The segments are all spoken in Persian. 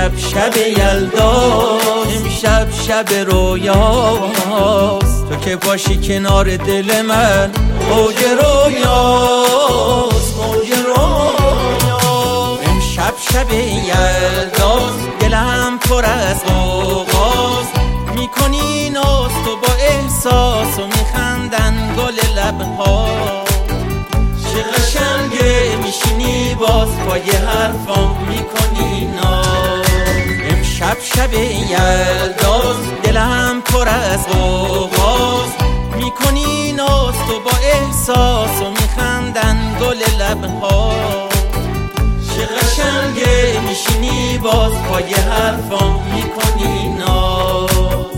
امشب شب یلداست، امشب شب رویاست، تو که باشی کنار دل من موج رویاست، موج رویاست. امشب شب یلداست، دلم پر از غوغاست، میکنی ناز تو با احساس و میخندن گل لبها. چه قشنگه میشینی باز پای حرفام میکنی ناز. امشب شب یلداست، دلم پر از غوغاست، میکنی ناز تو با احساس و میخندن گل لبها. چه قشنگه میشینی باز پای حرفام میکنی ناز.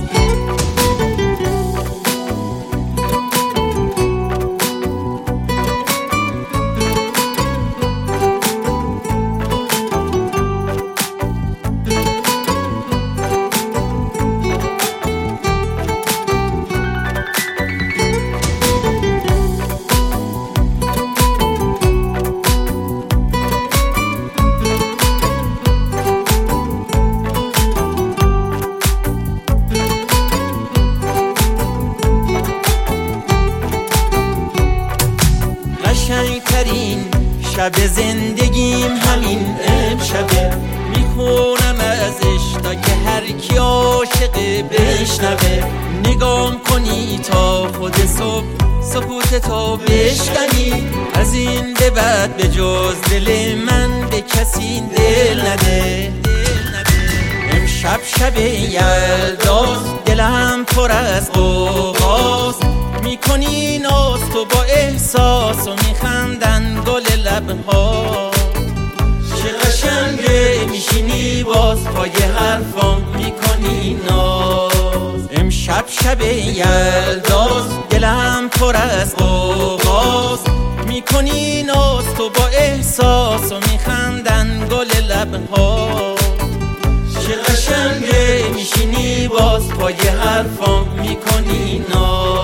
قشنگترین شب زندگیم همین امشبه، میخونم ازش تا که هر کی عاشقه بشنوه. نگام کنی تا خود صبح سکوت تو بشکنی، از این به بعد به جز دل من به کسی دل نده. امشب شب یلداست، دلم پر از غوغاست، میکنی ناز تو با احساس و میخندن گل لبها. چه قشنگه میشینی باز پای حرفام میکنی ناز. امشب شب یلداست، دلم پر از غوغاست، میکنی ناز تو با احساس و میخندن گل لبها. چه قشنگه میشینی باز پای حرفام میکنی ناز.